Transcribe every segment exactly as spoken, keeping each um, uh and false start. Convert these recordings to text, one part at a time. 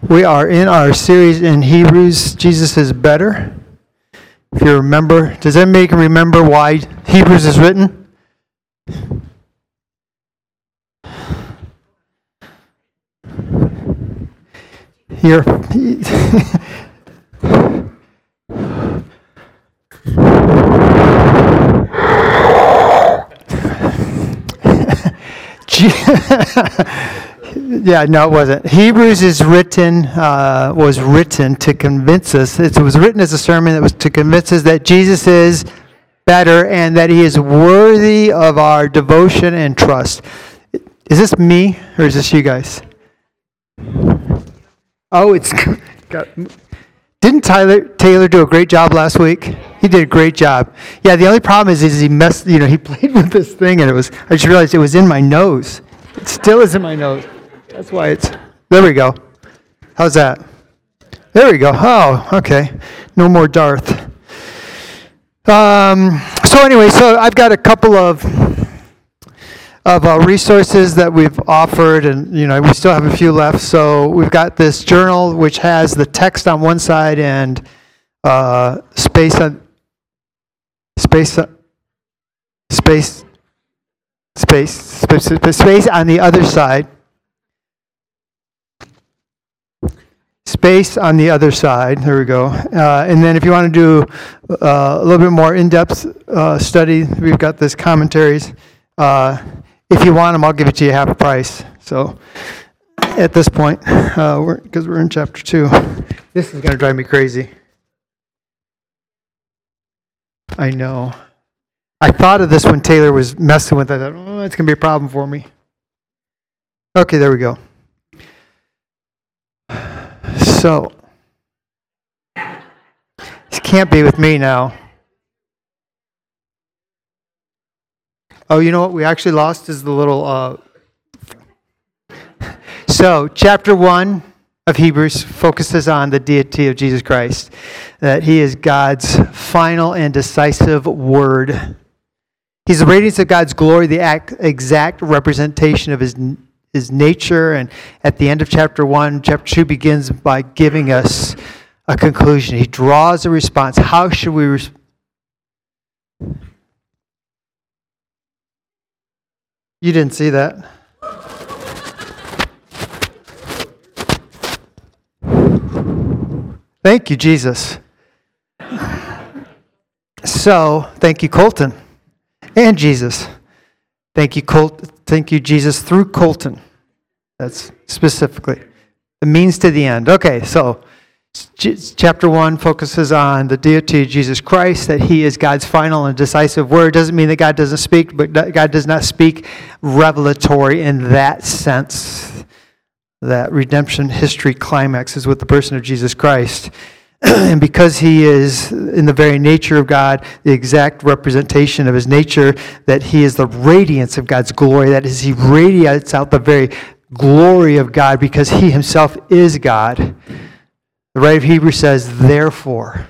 We are in our series in Hebrews, Jesus is Better. If you remember, does that make you remember why Hebrews is written? Here. Yeah, no, it wasn't. Hebrews is written, uh, was written to convince us. It was written as a sermon that was to convince us that Jesus is better and that he is worthy of our devotion and trust. Is this me or is this you guys? Oh, it's got, didn't Tyler Taylor do a great job last week? He did a great job. Yeah, the only problem is, is he messed, you know, he played with this thing and it was, I just realized it was in my nose. It still is in my nose. That's why it's, there we go. How's that? There we go. Oh, okay. No more Darth. Um, so anyway, so I've got a couple of of uh, resources that we've offered, and you know we still have a few left. So we've got this journal which has the text on one side and uh, space on space uh, space space space space on the other side. Space on the other side. There we go. Uh, and then if you want to do uh, a little bit more in-depth uh, study, we've got this commentaries. Uh, if you want them, I'll give it to you half price. So at this point, uh, we're because we're in chapter two. This is going to drive me crazy. I know. I thought of this when Taylor was messing with it. I thought, oh, it's going to be a problem for me. Okay, there we go. So, this can't be with me now. Oh, you know what we actually lost is the little... Uh... So, chapter one of Hebrews focuses on the deity of Jesus Christ, that he is God's final and decisive word. He's the radiance of God's glory, the exact representation of his his nature, and at the end of chapter one, chapter two begins by giving us a conclusion. He draws a response. How should we respond? You didn't see that? Thank you, Jesus. So, thank you, Colton, and Jesus. Thank you, Colt. Thank you, Jesus, through Colton. That's specifically the means to the end. Okay, so chapter one focuses on the deity of Jesus Christ, that he is God's final and decisive word. Doesn't mean that God doesn't speak, but God does not speak revelatory in that sense. That redemption history climaxes with the person of Jesus Christ. And because he is in the very nature of God, the exact representation of his nature, that he is the radiance of God's glory, that is, he radiates out the very glory of God because he himself is God. The writer of Hebrews says, therefore,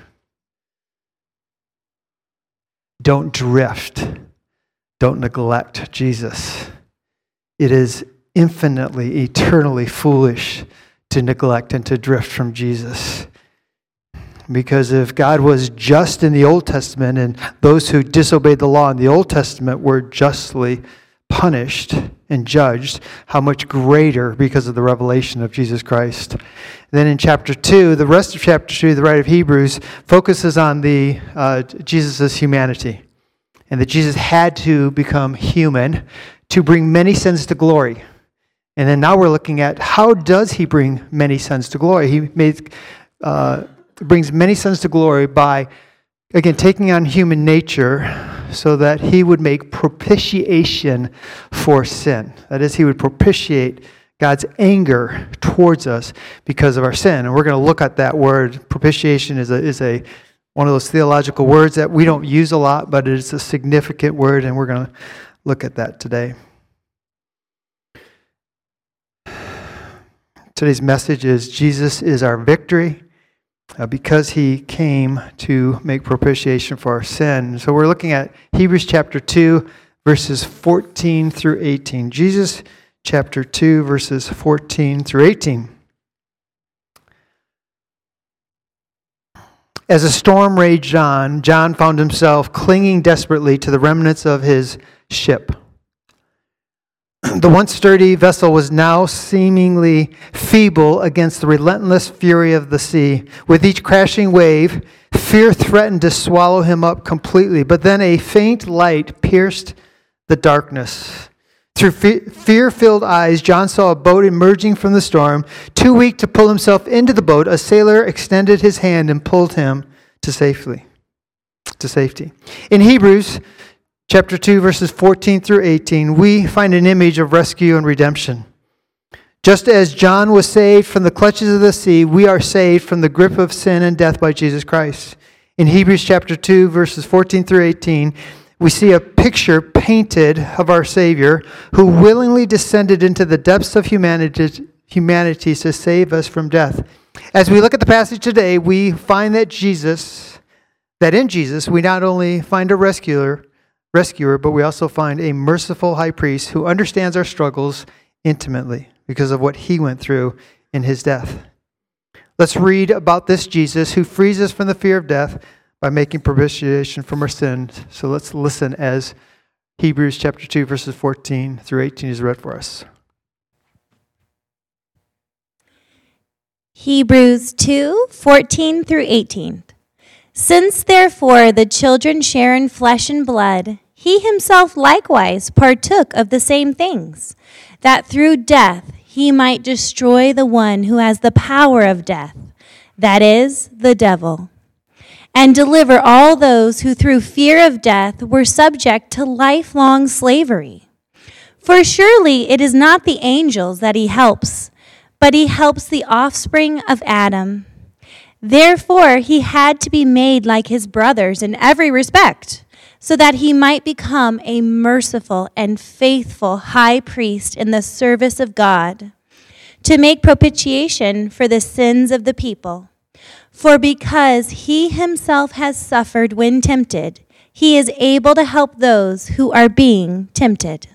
don't drift, don't neglect Jesus. It is infinitely, eternally foolish to neglect and to drift from Jesus. Because if God was just in the Old Testament and those who disobeyed the law in the Old Testament were justly punished and judged, how much greater because of the revelation of Jesus Christ. And then in chapter two, the rest of chapter two, the writer of Hebrews focuses on the uh, Jesus' humanity. And that Jesus had to become human to bring many sins to glory. And then now we're looking at how does he bring many sons to glory? He made... Uh, brings many sons to glory by, again, taking on human nature so that he would make propitiation for sin. That is, he would propitiate God's anger towards us because of our sin. And we're going to look at that word. Propitiation is a is a one of those theological words that we don't use a lot, but it's a significant word, and we're going to look at that today. Today's message is Jesus is our victory. Uh, because he came to make propitiation for our sin. So we're looking at Hebrews chapter two, verses fourteen through eighteen. Jesus chapter two, verses fourteen through eighteen. As a storm raged on, John found himself clinging desperately to the remnants of his ship. The once sturdy vessel was now seemingly feeble against the relentless fury of the sea. With each crashing wave, fear threatened to swallow him up completely. But then a faint light pierced the darkness. Through fear-filled eyes, John saw a boat emerging from the storm. Too weak to pull himself into the boat, a sailor extended his hand and pulled him to safely, to safety. In Hebrews chapter two, verses fourteen through eighteen, we find an image of rescue and redemption. Just as John was saved from the clutches of the sea, we are saved from the grip of sin and death by Jesus Christ. In Hebrews chapter two, verses fourteen through eighteen, we see a picture painted of our Savior who willingly descended into the depths of humanity, humanity to save us from death. As we look at the passage today, we find that Jesus, that in Jesus, we not only find a rescuer, rescuer, but we also find a merciful high priest who understands our struggles intimately because of what he went through in his death. Let's read about this Jesus who frees us from the fear of death by making propitiation from our sins. So let's listen as Hebrews chapter two, verses fourteen through eighteen is read for us. Hebrews two, fourteen through eighteen. Since therefore the children share in flesh and blood, he himself likewise partook of the same things, that through death he might destroy the one who has the power of death, that is, the devil, and deliver all those who through fear of death were subject to lifelong slavery. For surely it is not the angels that he helps, but he helps the offspring of Adam. Therefore he had to be made like his brothers in every respect, so that he might become a merciful and faithful high priest in the service of God, to make propitiation for the sins of the people. For because he himself has suffered when tempted, he is able to help those who are being tempted.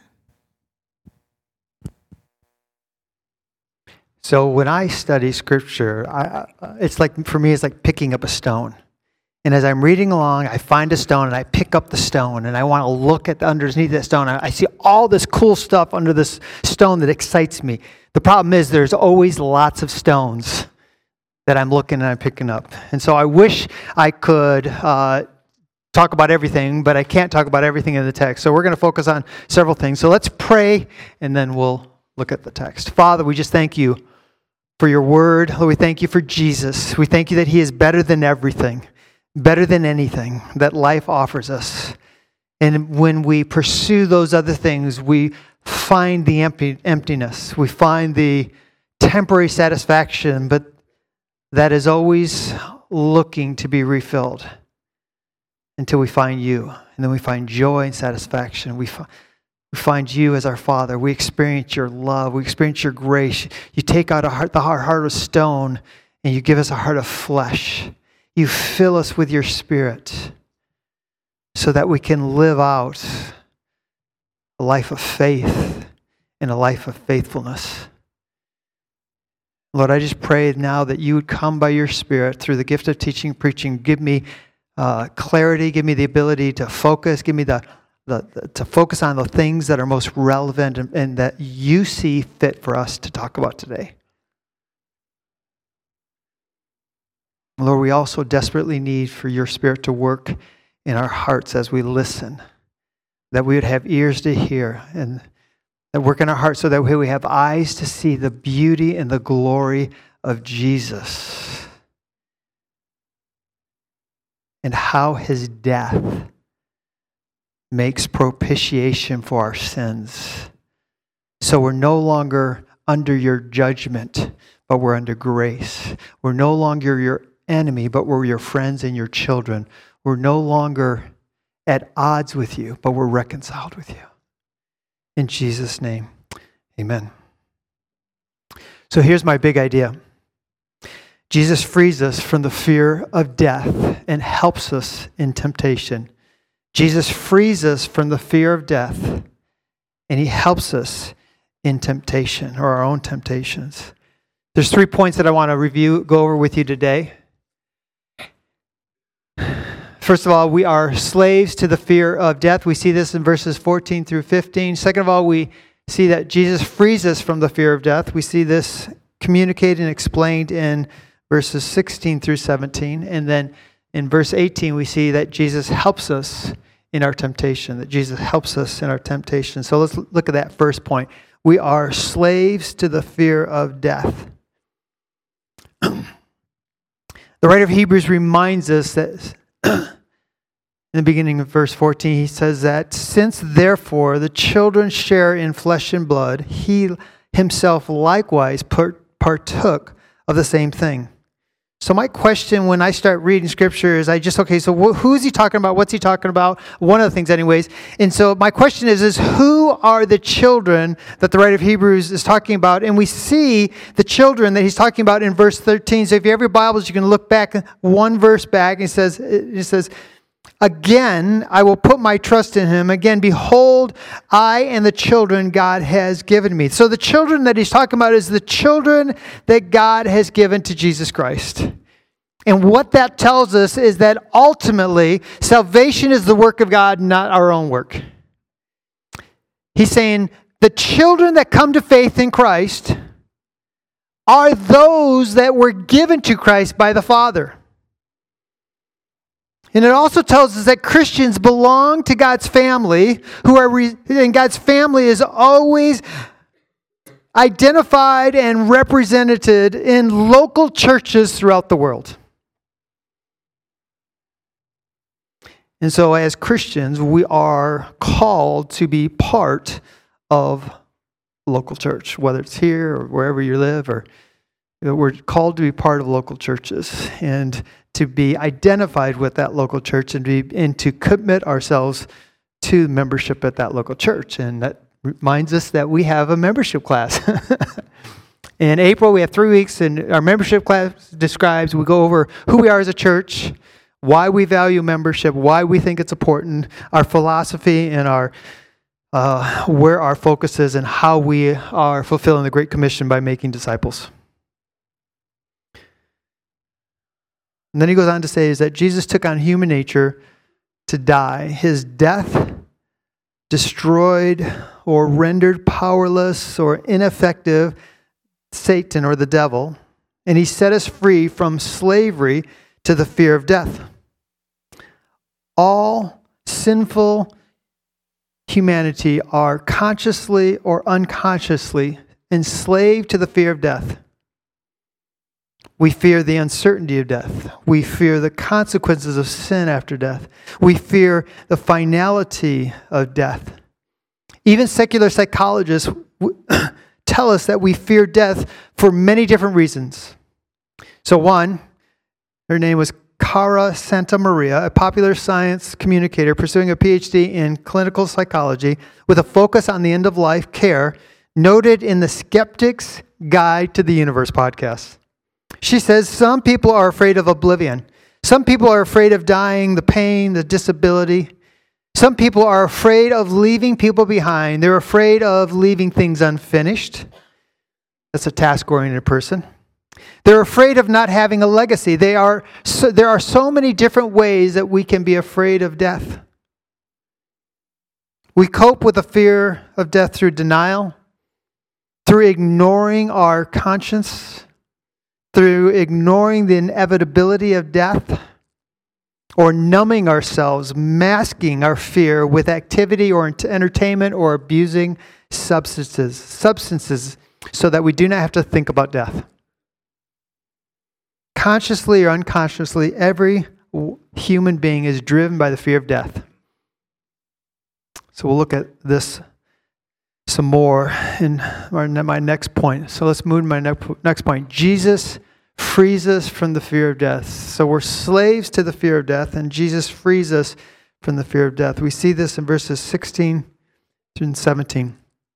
So when I study Scripture, I, it's like, for me, it's like picking up a stone. And as I'm reading along, I find a stone and I pick up the stone and I want to look at the underneath that stone. I see all this cool stuff under this stone that excites me. The problem is there's always lots of stones that I'm looking and I'm picking up. And so I wish I could uh, talk about everything, but I can't talk about everything in the text. So we're going to focus on several things. So let's pray and then we'll look at the text. Father, we just thank you for your word. Lord, we thank you for Jesus. We thank you that he is better than everything, better than anything that life offers us. And when we pursue those other things, we find the empty, emptiness. We find the temporary satisfaction, but that is always looking to be refilled until we find you. And then we find joy and satisfaction. We, fi- we find you as our Father. We experience your love. We experience your grace. You take out a heart, the heart of stone and you give us a heart of flesh. You fill us with your Spirit so that we can live out a life of faith and a life of faithfulness. Lord, I just pray now that you would come by your Spirit through the gift of teaching and preaching. Give me uh, clarity. Give me the ability to focus. Give me the, the, the to focus on the things that are most relevant and, and that you see fit for us to talk about today. Lord, we also desperately need for your Spirit to work in our hearts as we listen, that we would have ears to hear and that work in our hearts so that we have eyes to see the beauty and the glory of Jesus and how his death makes propitiation for our sins. So we're no longer under your judgment, but we're under grace. We're no longer your enemy, but we're your friends and your children. We're no longer at odds with you, but we're reconciled with you. In Jesus' name, amen. So here's my big idea. Jesus frees us from the fear of death and helps us in temptation. Jesus frees us from the fear of death and he helps us in temptation or our own temptations. There's three points that I want to review, go over with you today. First of all, we are slaves to the fear of death. We see this in verses fourteen through fifteen. Second of all, we see that Jesus frees us from the fear of death. We see this communicated and explained in verses sixteen through seventeen. And then in verse eighteen, we see that Jesus helps us in our temptation, that Jesus helps us in our temptation. So let's look at that first point. We are slaves to the fear of death. The writer of Hebrews reminds us that in the beginning of verse fourteen, he says that since therefore the children share in flesh and blood, he himself likewise partook of the same thing. So my question when I start reading Scripture is I just, okay, so wh- who is he talking about? What's he talking about? One of the things anyways. And so my question is, is who are the children that the writer of Hebrews is talking about? And we see the children that he's talking about in verse thirteen. So if you have your Bibles, you can look back one verse back. And it says, it says, again, I will put my trust in him. Again, behold, I and the children God has given me. So the children that he's talking about is the children that God has given to Jesus Christ. And what that tells us is that ultimately, salvation is the work of God, not our own work. He's saying the children that come to faith in Christ are those that were given to Christ by the Father. And it also tells us that Christians belong to God's family, who are re- and God's family is always identified and represented in local churches throughout the world. And so as Christians, we are called to be part of local church, whether it's here or wherever you live, or we're called to be part of local churches and to be identified with that local church and, be, and to commit ourselves to membership at that local church. And that reminds us that we have a membership class. In April, we have three weeks, and our membership class describes, we go over who we are as a church, why we value membership, why we think it's important, our philosophy, and our uh, where our focus is, and how we are fulfilling the Great Commission by making disciples. And then he goes on to say is that Jesus took on human nature to die. His death destroyed or rendered powerless or ineffective Satan or the devil, and he set us free from slavery to the fear of death. All sinful humanity are consciously or unconsciously enslaved to the fear of death. We fear the uncertainty of death. We fear the consequences of sin after death. We fear the finality of death. Even secular psychologists tell us that we fear death for many different reasons. So one, her name was Cara Santa Maria, a popular science communicator pursuing a P H D in clinical psychology with a focus on the end-of-life care, noted in the Skeptic's Guide to the Universe podcast. She says some people are afraid of oblivion. Some people are afraid of dying, the pain, the disability. Some people are afraid of leaving people behind. They're afraid of leaving things unfinished. That's a task-oriented person. They're afraid of not having a legacy. They are so, there are so many different ways that we can be afraid of death. We cope with the fear of death through denial, through ignoring our conscience, through ignoring the inevitability of death, or numbing ourselves, masking our fear with activity or entertainment or abusing substances, substances so that we do not have to think about death. Consciously or unconsciously, every human being is driven by the fear of death. So we'll look at this some more in my next point. So let's move to my next point. Jesus frees us from the fear of death. So we're slaves to the fear of death, and Jesus frees us from the fear of death. We see this in verses sixteen through seventeen.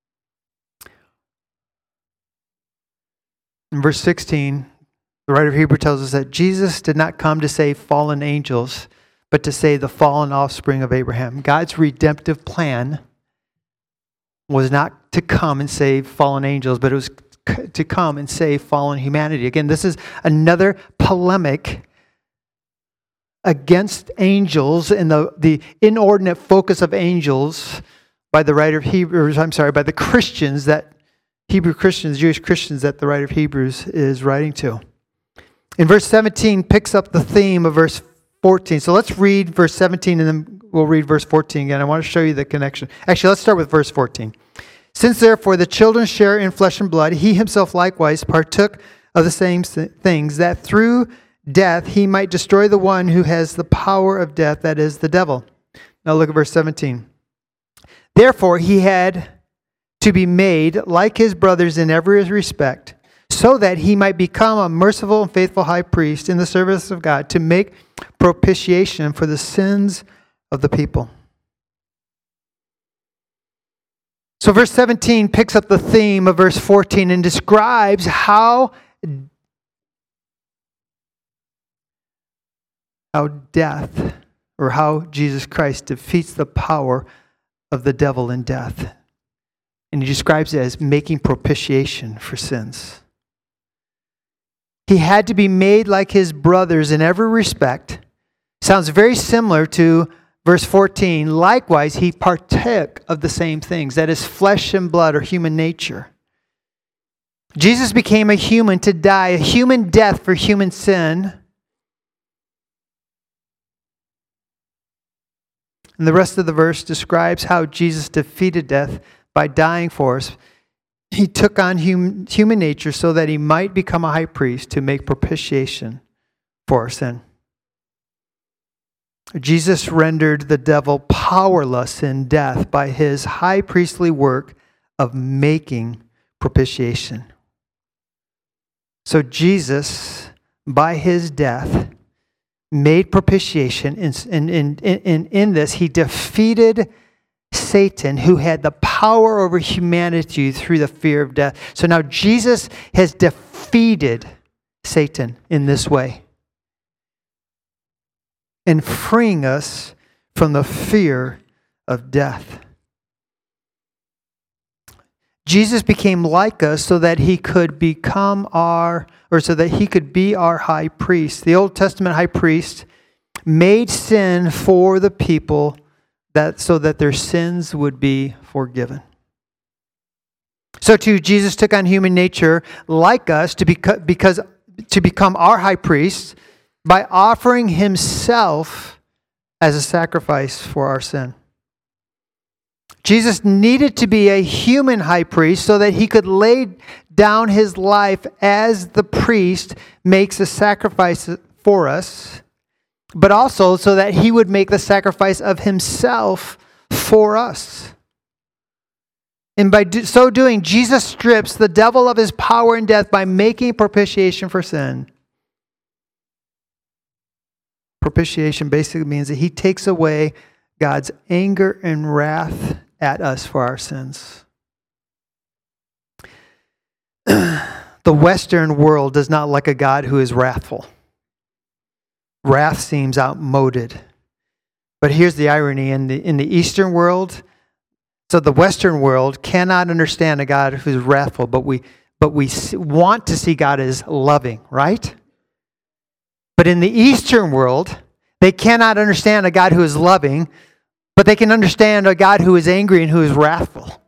In verse sixteen, the writer of Hebrews tells us that Jesus did not come to save fallen angels, but to save the fallen offspring of Abraham. God's redemptive plan was not to come and save fallen angels, but it was to come and save fallen humanity. Again, this is another polemic against angels and the, the inordinate focus of angels by the writer of Hebrews, I'm sorry, by the Christians that, Hebrew Christians, Jewish Christians that the writer of Hebrews is writing to. In verse seventeen picks up the theme of verse fourteen. So let's read verse seventeen and then we'll read verse fourteen again. I want to show you the connection. Actually, let's start with verse fourteen. Since therefore the children share in flesh and blood, he himself likewise partook of the same things, that through death he might destroy the one who has the power of death, that is, the devil. Now look at verse seventeen. Therefore he had to be made like his brothers in every respect, so that he might become a merciful and faithful high priest in the service of God, to make propitiation for the sins of the people. So verse seventeen picks up the theme of verse fourteen and describes how, how death, or how Jesus Christ defeats the power of the devil in death. And he describes it as making propitiation for sins. He had to be made like his brothers in every respect. Sounds very similar to verse fourteen. Likewise, he partook of the same things. That is flesh and blood, or human nature. Jesus became a human to die, a human death for human sin. And the rest of the verse describes how Jesus defeated death by dying for us. He took on hum, human nature so that he might become a high priest to make propitiation for our sin. Jesus rendered the devil powerless in death by his high priestly work of making propitiation. So Jesus, by his death, made propitiation. And in, in, in, in this, he defeated Satan, who had the power over humanity through the fear of death. So now Jesus has defeated Satan in this way, and freeing us from the fear of death. Jesus became like us so that he could become our, or so that he could be our high priest. The Old Testament high priest made sin for the people that so that their sins would be forgiven. So too, Jesus took on human nature like us to beca- because to become our high priest by offering himself as a sacrifice for our sin. Jesus needed to be a human high priest so that he could lay down his life as the priest makes a sacrifice for us, but also so that he would make the sacrifice of himself for us. And by do, so doing, Jesus strips the devil of his power and death by making propitiation for sin. Propitiation basically means that he takes away God's anger and wrath at us for our sins. The Western world does not like a God who is wrathful. Wrath seems outmoded. But here's the irony. In the, in the Eastern world, so the Western world cannot understand a God who's wrathful, but we, but we want to see God as loving, right? But in the Eastern world, they cannot understand a God who is loving, but they can understand a God who is angry and who is wrathful.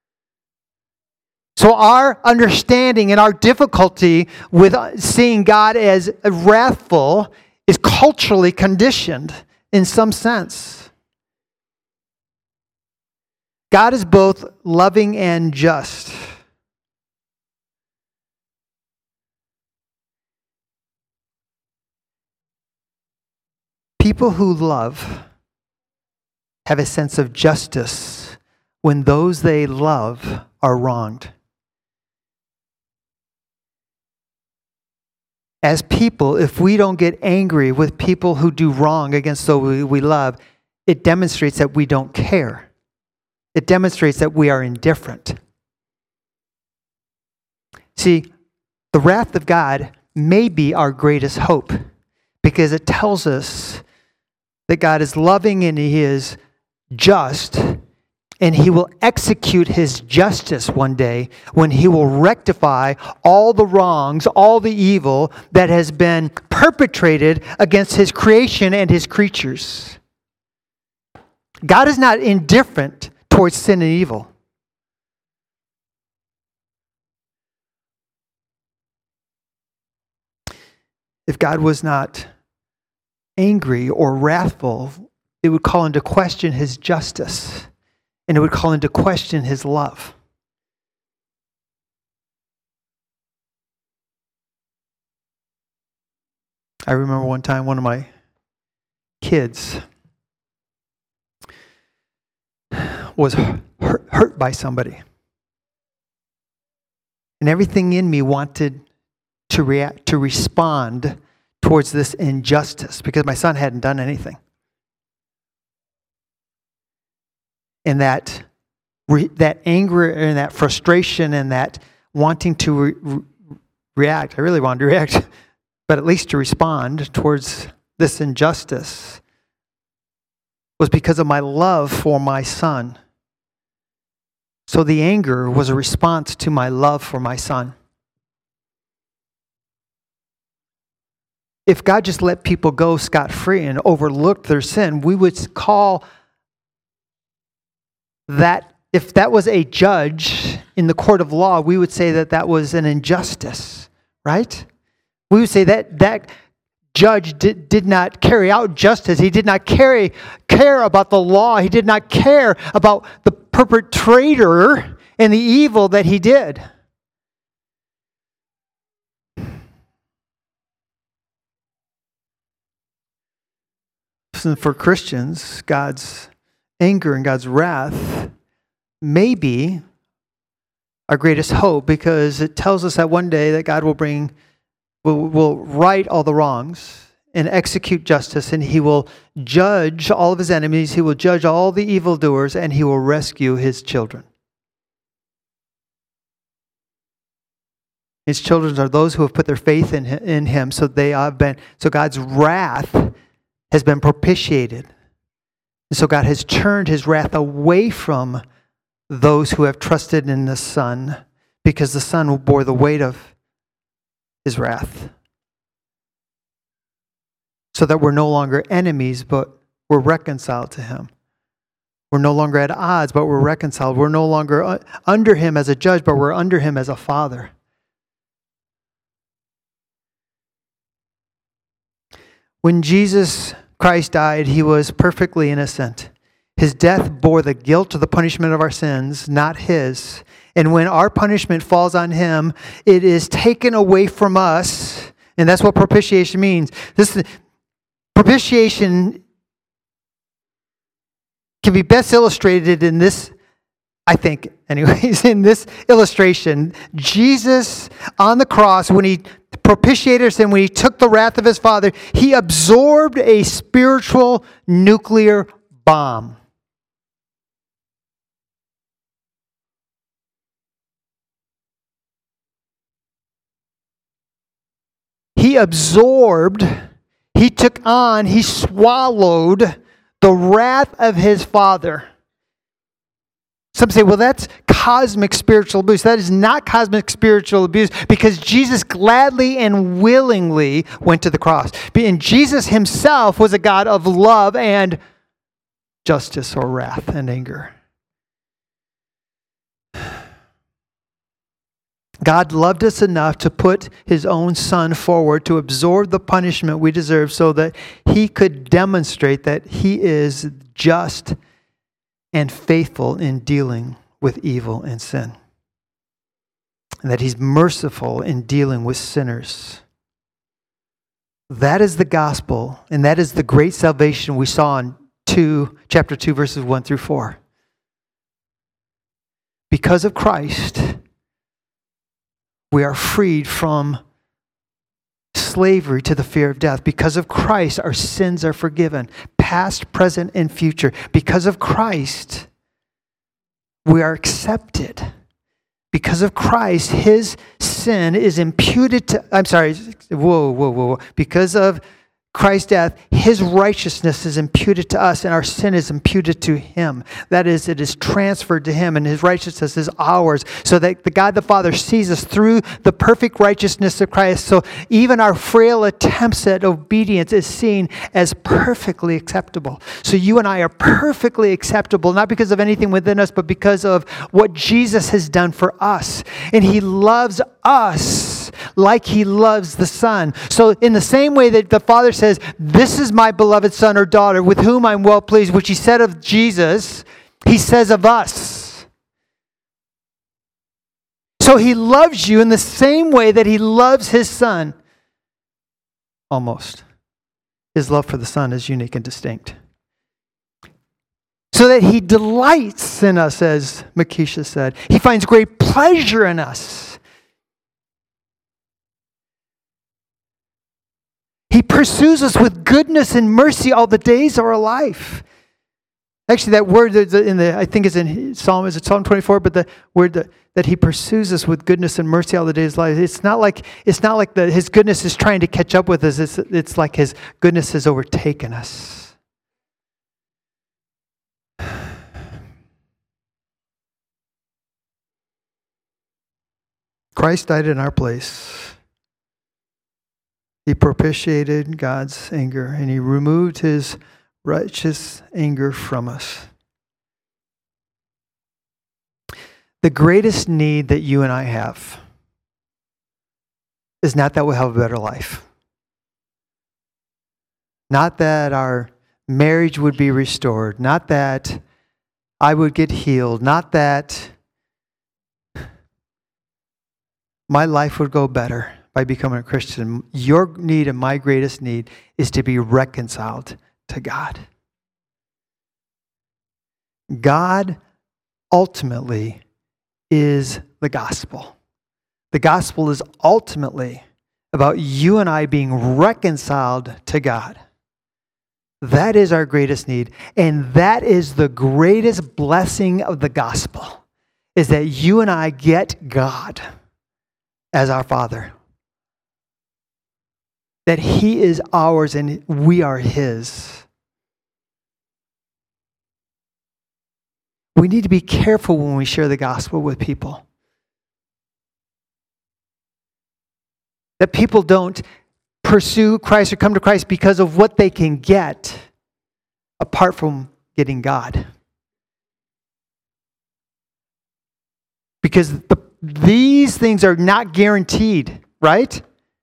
So our understanding and our difficulty with seeing God as wrathful is culturally conditioned in some sense. God is both loving and just. People who love have a sense of justice when those they love are wronged. As people, if we don't get angry with people who do wrong against those we love, it demonstrates that we don't care. It demonstrates that we are indifferent. See, the wrath of God may be our greatest hope because it tells us that God is loving and he is just, And he will execute his justice one day when he will rectify all the wrongs, all the evil that has been perpetrated against his creation and his creatures. God is not indifferent towards sin and evil. If God was not angry or wrathful, it would call into question his justice, and it would call into question his love. I remember one time one of my kids was hurt, hurt by somebody. And everything in me wanted to react, to respond towards this injustice because my son hadn't done anything. And that re, that anger and that frustration and that wanting to re, re, react, I really wanted to react, but at least to respond towards this injustice was because of my love for my son. So the anger was a response to my love for my son. If God just let people go scot-free and overlooked their sin, we would call that, if that was a judge in the court of law, we would say that that was an injustice, right? We would say that that judge did, did not carry out justice. He did not carry, care about the law. He did not care about the perpetrator and the evil that he did. For Christians, God's anger and God's wrath may be our greatest hope because it tells us that one day that God will bring, will, will right all the wrongs and execute justice, and he will judge all of his enemies, he will judge all the evildoers, and he will rescue his children. His children are those who have put their faith in, in him, so they have been, so God's wrath has been propitiated. And so God has turned his wrath away from those who have trusted in the Son, because the Son bore the weight of his wrath. So that we're no longer enemies, but we're reconciled to him. We're no longer at odds, but we're reconciled. We're no longer under him as a judge, but we're under him as a father. When Jesus Christ died, he was perfectly innocent. His death bore the guilt of the punishment of our sins, not his. And when our punishment falls on him, it is taken away from us. And that's what propitiation means. This propitiation can be best illustrated in this, I think, anyways, in this illustration. Jesus on the cross, when he propitiated us and when he took the wrath of his Father, he absorbed a spiritual nuclear bomb. He absorbed, he took on, he swallowed the wrath of his Father. Some say, well, that's cosmic spiritual abuse. That is not cosmic spiritual abuse because Jesus gladly and willingly went to the cross. And Jesus himself was a God of love and justice or wrath and anger. God loved us enough to put his own Son forward to absorb the punishment we deserve so that he could demonstrate that he is just and faithful in dealing with evil and sin. And that he's merciful in dealing with sinners. That is the gospel, and that is the great salvation we saw in two, chapter two, verses one through four. Because of Christ, we are freed from slavery to the fear of death. Because of Christ, our sins are forgiven, past, present, and future. Because of Christ, we are accepted. Because of Christ, his sin is imputed to, I'm sorry, whoa, whoa, whoa. Because of Christ's death, his righteousness is imputed to us and our sin is imputed to him. That is, it is transferred to him and his righteousness is ours so that the God the Father sees us through the perfect righteousness of Christ. So even our frail attempts at obedience is seen as perfectly acceptable. So you and I are perfectly acceptable, not because of anything within us, but because of what Jesus has done for us. And he loves us like he loves the Son. So in the same way that the Father says, this is my beloved Son or daughter with whom I'm well pleased, which he said of Jesus, he says of us. So he loves you in the same way that he loves his Son. Almost. His love for the Son is unique and distinct. So that he delights in us, as Makisha said. He finds great pleasure in us. He pursues us with goodness and mercy all the days of our life. Actually, that word in the I think is in Psalm, is it Psalm twenty-four? But the word that, that he pursues us with goodness and mercy all the days of life. It's not like it's not like the, his goodness is trying to catch up with us. It's it's like his goodness has overtaken us. Christ died in our place. He propitiated God's anger, and he removed his righteous anger from us. The greatest need that you and I have is not that we'll have a better life. Not that our marriage would be restored. Not that I would get healed. Not that my life would go better by becoming a Christian. Your need and my greatest need is to be reconciled to God. God ultimately is the gospel. The gospel is ultimately about you and I being reconciled to God. That is our greatest need. And that is the greatest blessing of the gospel, is that you and I get God as our Father. That he is ours and we are his. We need to be careful when we share the gospel with people. That people don't pursue Christ or come to Christ because of what they can get apart from getting God. Because the, these things are not guaranteed, right?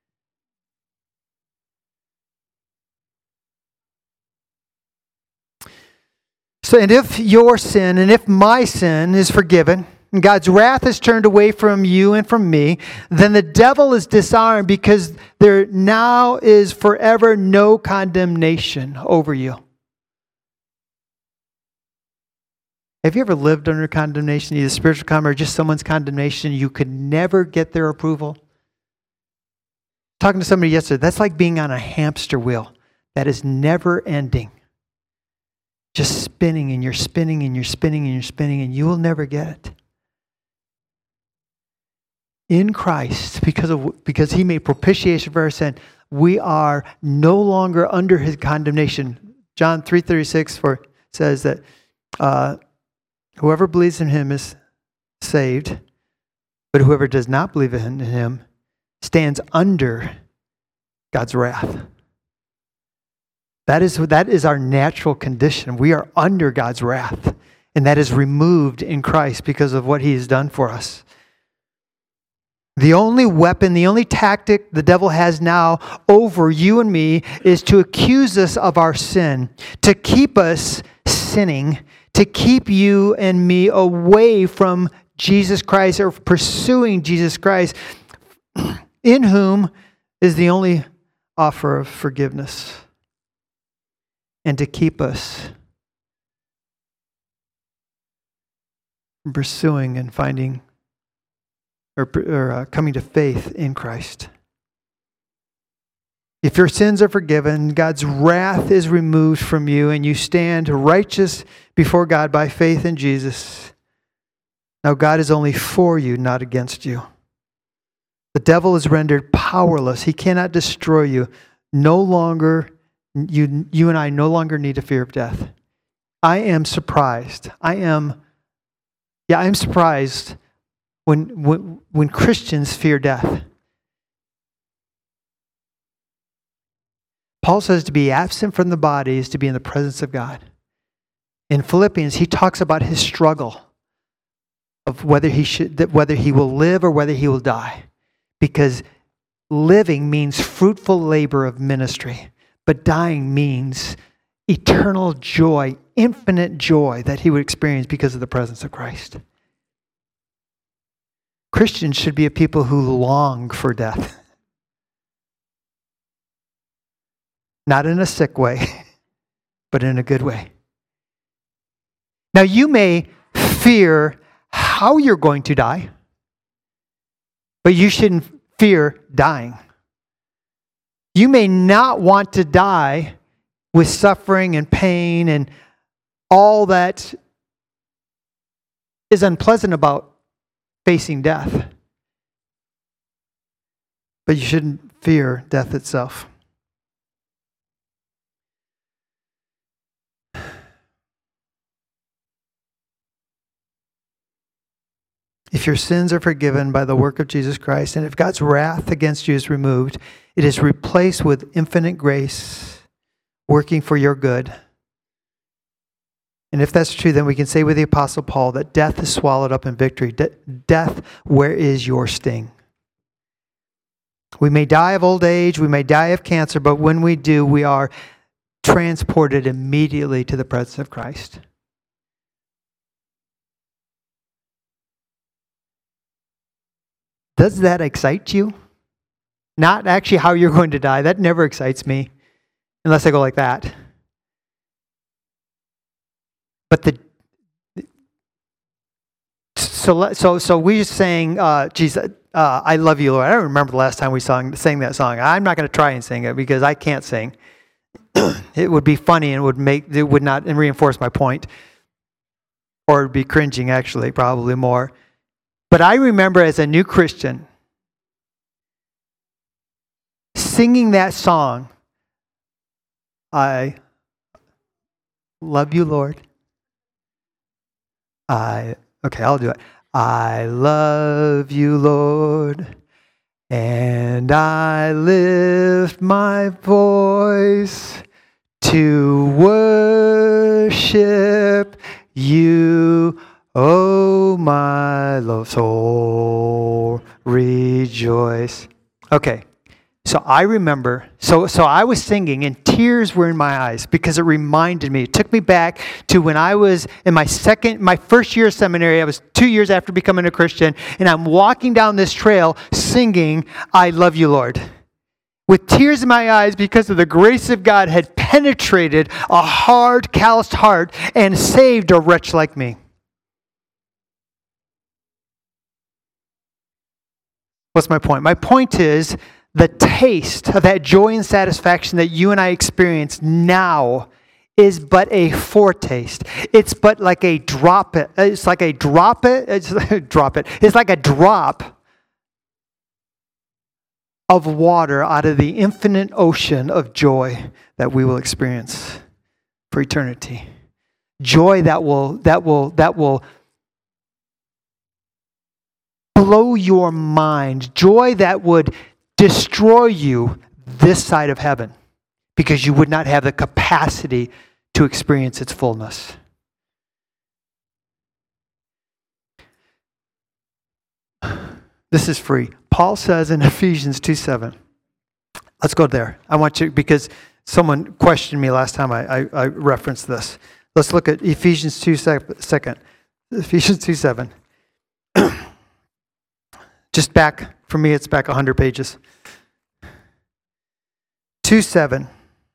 So, and if your sin and if my sin is forgiven, and God's wrath is turned away from you and from me, then the devil is disarmed because there now is forever no condemnation over you. Have you ever lived under condemnation, either spiritual condemnation or just someone's condemnation? You could never get their approval. Talking to somebody yesterday, that's like being on a hamster wheel that is never ending. Just spinning and you're spinning and you're spinning and you're spinning and you will never get it. In Christ, because of because he made propitiation for our sin, we are no longer under his condemnation. John three thirty-six for says that uh, whoever believes in him is saved, but whoever does not believe in him stands under God's wrath. That is, that is our natural condition. We are under God's wrath. And that is removed in Christ because of what he has done for us. The only weapon, the only tactic the devil has now over you and me is to accuse us of our sin, to keep us sinning, to keep you and me away from Jesus Christ or pursuing Jesus Christ, in whom is the only offer of forgiveness. And to keep us from pursuing and finding or, or uh, coming to faith in Christ. If your sins are forgiven, God's wrath is removed from you, and you stand righteous before God by faith in Jesus. Now God is only for you, not against you. The devil is rendered powerless. He cannot destroy you. No longer You, you and I no longer need a fear of death. I am surprised. I am, yeah, I'm surprised when, when, when Christians fear death. Paul says to be absent from the body is to be in the presence of God. In Philippians, he talks about his struggle of whether he should, that whether he will live or whether he will die. Because living means fruitful labor of ministry, but dying means eternal joy, infinite joy that he would experience because of the presence of Christ. Christians should be a people who long for death. Not in a sick way, but in a good way. Now, you may fear how you're going to die, but you shouldn't fear dying. You may not want to die with suffering and pain and all that is unpleasant about facing death, but you shouldn't fear death itself. If your sins are forgiven by the work of Jesus Christ, and if God's wrath against you is removed, it is replaced with infinite grace working for your good. And if that's true, then we can say with the Apostle Paul that death is swallowed up in victory. De- death, where is your sting? We may die of old age, we may die of cancer, but when we do, we are transported immediately to the presence of Christ. Does that excite you? Not actually how you're going to die. That never excites me, unless I go like that. But the so so so we just saying, uh, Jesus, uh, I love you, Lord. I don't remember the last time we sung sang that song. I'm not going to try and sing it because I can't sing. It would be funny and would make it would not and reinforce my point, or it'd be cringing actually, probably more. But I remember as a new Christian singing that song, I love you, Lord. I, okay, I'll do it. I love you, Lord, and I lift my voice to worship you. Oh, my love, soul, rejoice. Okay, so I remember, so so I was singing and tears were in my eyes because it reminded me, it took me back to when I was in my second, my first year of seminary. I was two years after becoming a Christian, and I'm walking down this trail singing, I love you, Lord, with tears in my eyes because of the grace of God had penetrated a hard, calloused heart and saved a wretch like me. What's my point? My point is the taste of that joy and satisfaction that you and I experience now is but a foretaste. It's but like a drop it. It's like a drop it. It's drop it. It's like a drop of water out of the infinite ocean of joy that we will experience for eternity. Joy that will that will that will blow your mind. Joy that would destroy you this side of heaven because you would not have the capacity to experience its fullness. This is free. Paul says in Ephesians two seven. Let's go there. I want you, because someone questioned me last time I, I, I referenced this. Let's look at Ephesians two second. Ephesians two seven. Just back, for me, it's back one hundred pages. two seven.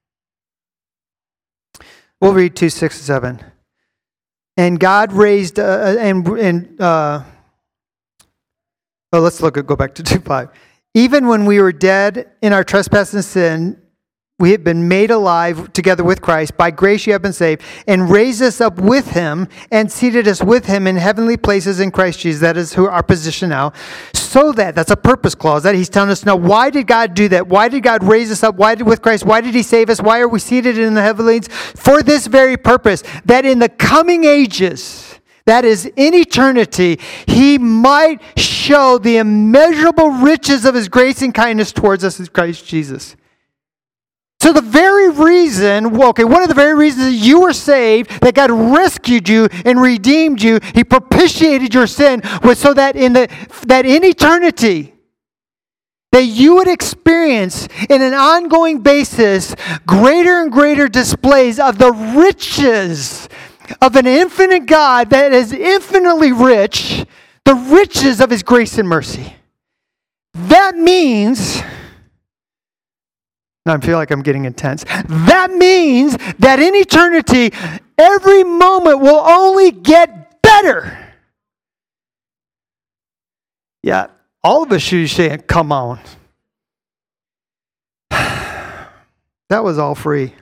We'll read two six and seven. And God raised, uh, and, and uh, oh, let's look at, go back to two five. Even when we were dead in our trespass and sin, we have been made alive together with Christ. By grace you have been saved, and raised us up with him and seated us with him in heavenly places in Christ Jesus. That is who our position now. So that, that's a purpose clause, that he's telling us now, why did God do that? Why did God raise us up? Why did with Christ? Why did he save us? Why are we seated in the heavenlies? For this very purpose, that in the coming ages, that is in eternity, he might show the immeasurable riches of his grace and kindness towards us in Christ Jesus. So the very reason, well, okay, one of the very reasons that you were saved, that God rescued you and redeemed you, he propitiated your sin, was so that in the that in eternity, that you would experience in an ongoing basis greater and greater displays of the riches of an infinite God that is infinitely rich, the riches of his grace and mercy. That means, I feel like I'm getting intense. That means that in eternity, every moment will only get better. Yeah, all of us should say, come on. That was all free.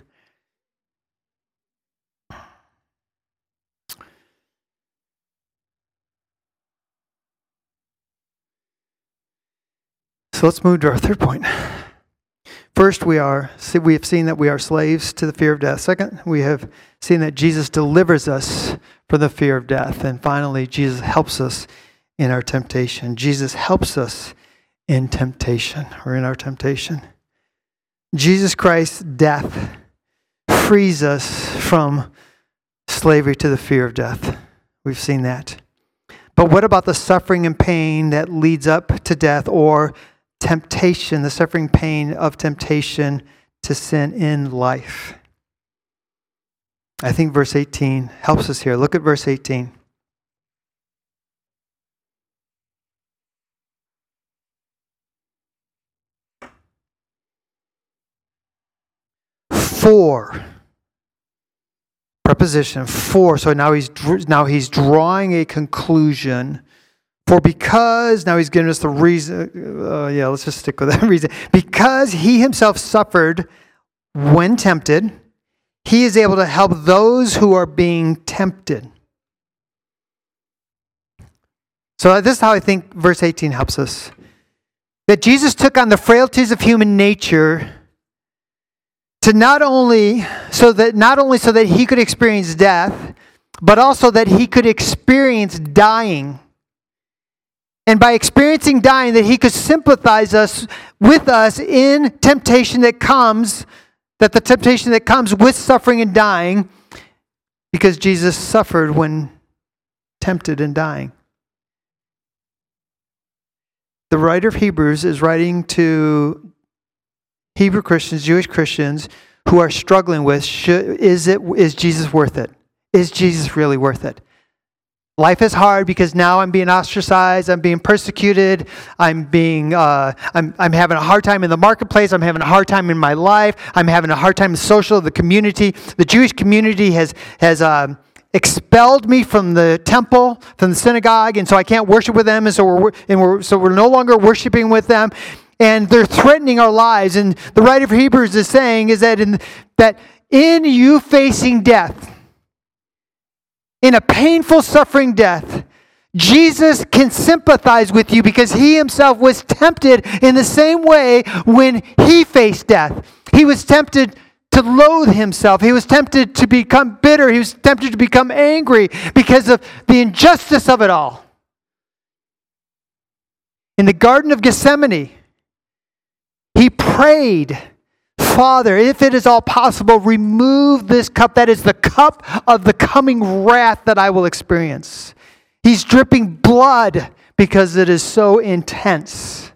So let's move to our third point. First, we are we have seen that we are slaves to the fear of death. Second, we have seen that Jesus delivers us from the fear of death. And finally, Jesus helps us in our temptation. Jesus helps us in temptation, or in our temptation. Jesus Christ's death frees us from slavery to the fear of death. We've seen that. But what about the suffering and pain that leads up to death, or temptation, the suffering pain of temptation to sin in life? I think verse eighteen helps us here. Look at verse eighteen. For, preposition for. So now he's now he's drawing a conclusion. For because, now he's giving us the reason, uh, yeah, let's just stick with that reason. Because he himself suffered when tempted, he is able to help those who are being tempted. So this is how I think verse eighteen helps us. That Jesus took on the frailties of human nature to not only, so that not only so that he could experience death, but also that he could experience dying. And by experiencing dying, that he could sympathize us with us in temptation that comes, that the temptation that comes with suffering and dying, because Jesus suffered when tempted and dying. The writer of Hebrews is writing to Hebrew Christians, Jewish Christians, who are struggling with, should, is it is Jesus worth it? Is Jesus really worth it? Life is hard because now I'm being ostracized, I'm being persecuted, I'm being, uh, I'm, I'm having a hard time in the marketplace, I'm having a hard time in my life, I'm having a hard time in social, the community. The Jewish community has has um, expelled me from the temple, from the synagogue, and so I can't worship with them, and so we're and we're so we're no longer worshiping with them, and they're threatening our lives. And the writer of Hebrews is saying is that in that in you facing death, in a painful, suffering death, Jesus can sympathize with you because he himself was tempted in the same way when he faced death. He was tempted to loathe himself. He was tempted to become bitter. He was tempted to become angry because of the injustice of it all. In the Garden of Gethsemane, he prayed, Father, if it is all possible, remove this cup. That is the cup of the coming wrath that I will experience. He's dripping blood because it is so intense.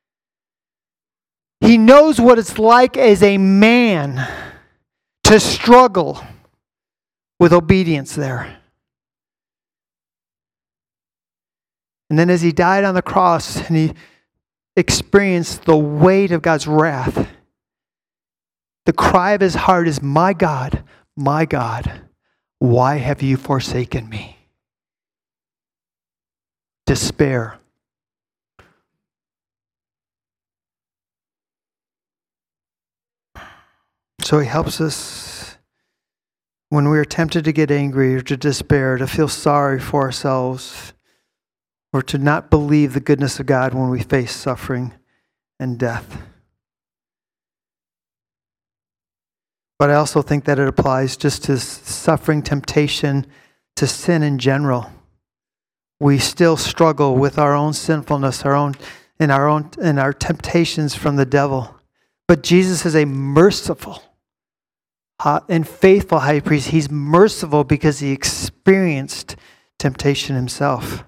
He knows what it's like as a man to struggle with obedience there. And then as he died on the cross and he experienced the weight of God's wrath, the cry of his heart is, my God, my God, why have you forsaken me? Despair. So he helps us when we are tempted to get angry or to despair, to feel sorry for ourselves, or to not believe the goodness of God when we face suffering and death. But I also think that it applies just to suffering, temptation, to sin in general. We still struggle with our own sinfulness, our own and our own and our temptations from the devil. But Jesus is a merciful and faithful high priest. He's merciful because he experienced temptation himself.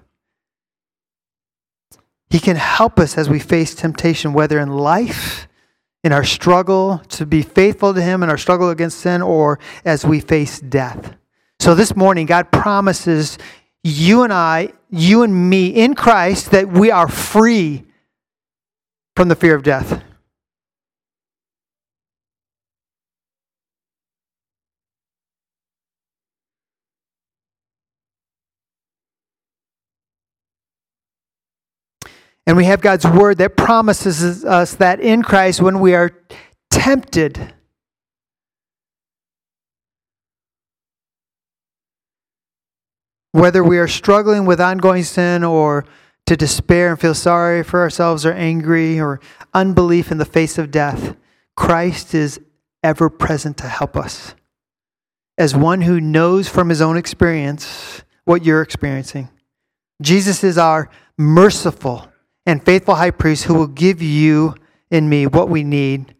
He can help us as we face temptation, whether in life, in our struggle to be faithful to him, in our struggle against sin, or as we face death. So this morning, God promises you and I, you and me in Christ, that we are free from the fear of death. And we have God's word that promises us that in Christ, when we are tempted, whether we are struggling with ongoing sin or to despair and feel sorry for ourselves or angry or unbelief in the face of death, Christ is ever present to help us. As one who knows from his own experience what you're experiencing. Jesus is our merciful and faithful high priest who will give you and me what we need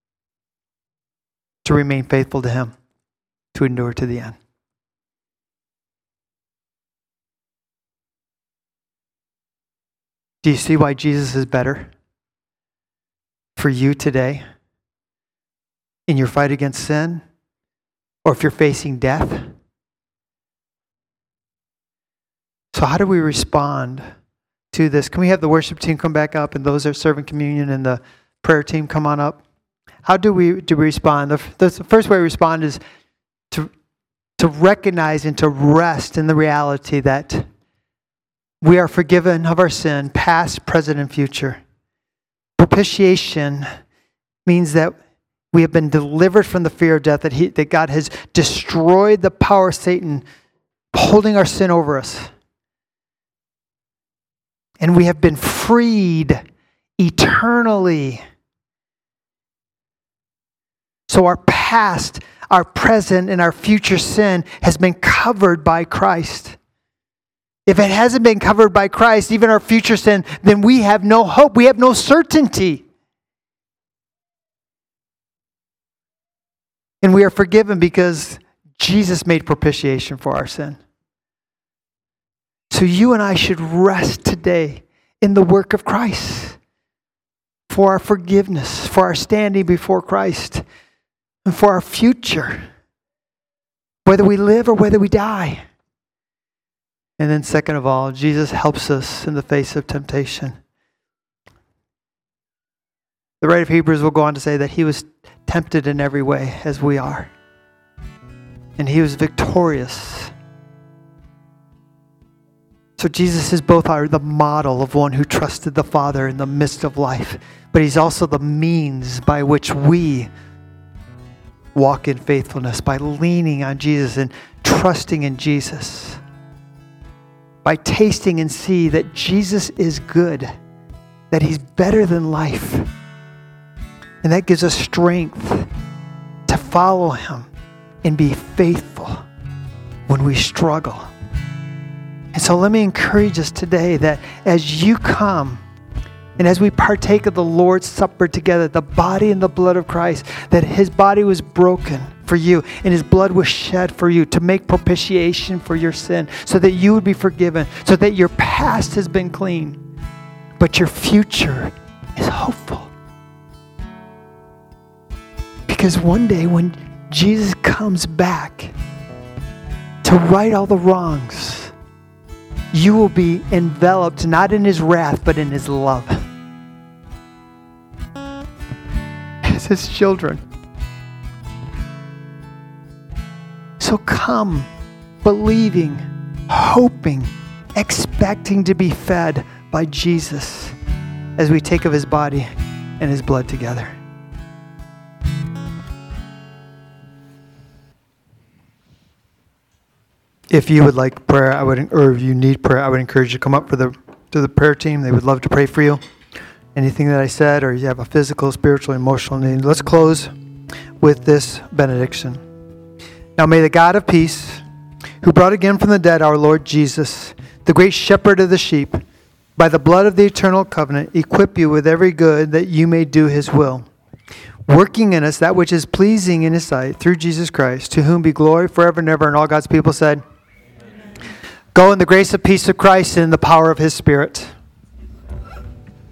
to remain faithful to him, to endure to the end. Do you see why Jesus is better for you today in your fight against sin, or if you're facing death? So how do we respond to this? Can we have the worship team come back up, and those that are serving communion and the prayer team come on up? How do we do we respond? The, the first way we respond is to, to recognize and to rest in the reality that we are forgiven of our sin, past, present, and future. Propitiation means that we have been delivered from the fear of death, that, he, that God has destroyed the power of Satan holding our sin over us. And we have been freed eternally. So our past, our present, and our future sin has been covered by Christ. If it hasn't been covered by Christ, even our future sin, then we have no hope. We have no certainty. And we are forgiven because Jesus made propitiation for our sin. So you and I should rest today in the work of Christ for our forgiveness, for our standing before Christ, and for our future, whether we live or whether we die. And then second of all, Jesus helps us in the face of temptation. The writer of Hebrews will go on to say that he was tempted in every way as we are. And he was victorious. So Jesus is both our, the model of one who trusted the Father in the midst of life, but he's also the means by which we walk in faithfulness, by leaning on Jesus and trusting in Jesus, by tasting and see that Jesus is good, that he's better than life. And that gives us strength to follow him and be faithful when we struggle. And so let me encourage us today that as you come and as we partake of the Lord's Supper together, the body and the blood of Christ, that his body was broken for you and his blood was shed for you to make propitiation for your sin so that you would be forgiven, so that your past has been clean, but your future is hopeful. Because one day when Jesus comes back to right all the wrongs, you will be enveloped not in his wrath, but in his love. As his children. So come, believing, hoping, expecting to be fed by Jesus as we take of his body and his blood together. if you would like prayer, I would, or if you need prayer, I would encourage you to come up for the to the prayer team. They would love to pray for you. Anything that I said, or you have a physical, spiritual, emotional need. Let's close with this benediction. Now may the God of peace, who brought again from the dead our Lord Jesus, the great shepherd of the sheep, by the blood of the eternal covenant, equip you with every good that you may do his will, working in us that which is pleasing in his sight, through Jesus Christ, to whom be glory forever and ever. And all God's people said, amen. Go in the grace and peace of Christ and in the power of his Spirit.